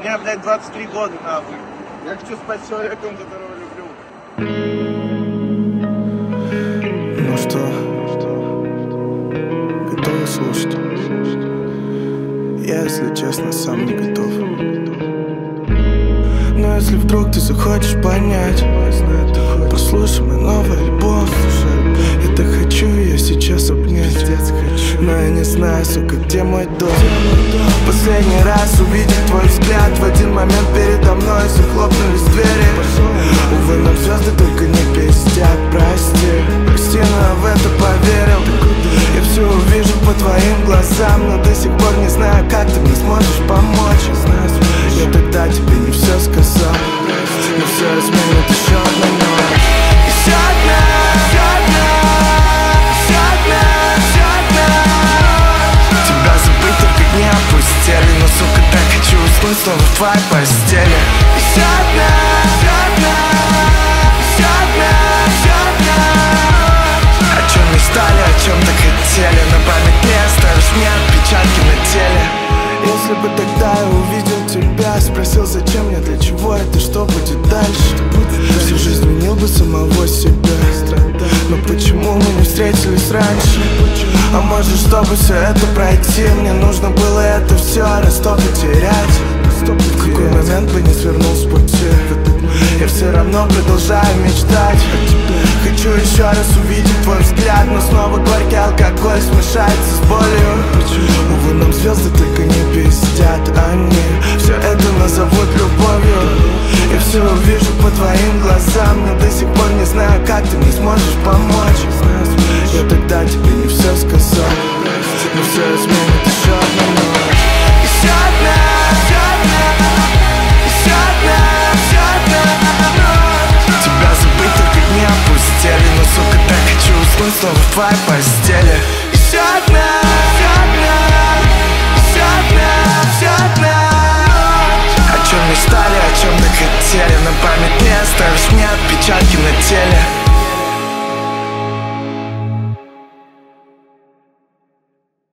Мне, блядь, 23 года, нахуй. Я хочу спать с человеком, которого люблю. Ну что, готовы слушать? Я, если честно, сам не готов. Но если вдруг ты захочешь понять, послушай мой новый альбом. Это хочу я сейчас обнять, но я не знаю, сука, где мой дом. Последний раз увидел твой взгляд, в один момент передо мной захлопнулись двери. Увы, нам звезды только не пиздят, прости, но я в это поверил. Я все увижу по твоим глазам, но до сих пор не знаю, как ты мне сможешь помочь. Я тогда тебе не все сказал, но все изменит еще одна ночь. Еще одна, еще одна, еще одна, еще одна. Тебя забыть только не опустили, но, сука, так хочу уснуть снова в твоей постели. Еще одна, еще одна, еще одна, еще одна. О чем мечтали, о чем так хотели, на память не оставишь мне отпечатки на теле. Если бы тогда я увидел тебя, спросил, зачем мне, для чего это, что будет дальше, всю жизнь винил бы самого себя. Но почему мы не встретились раньше? А может, чтобы все это пройти, мне нужно было это все раз то потерять. В какой момент бы не свернул с пути, я все равно продолжаю мечтать. Хочу еще раз увидеть твой взгляд, но снова горький алкоголь смешается с болью. Увы, нам звезды только не пиздят, они все это назовут любовью. Я все увижу по твоим глазам, но до сих пор не знаю, как ты мне сможешь помочь. Я тогда тебе не все сказал, но все изменит еще одна ночь. Еще одна, еще одна, еще одна, еще одна ночь. Тебя забыть только не опустили, но, сука, так хочу уснуть снова в твоей постели.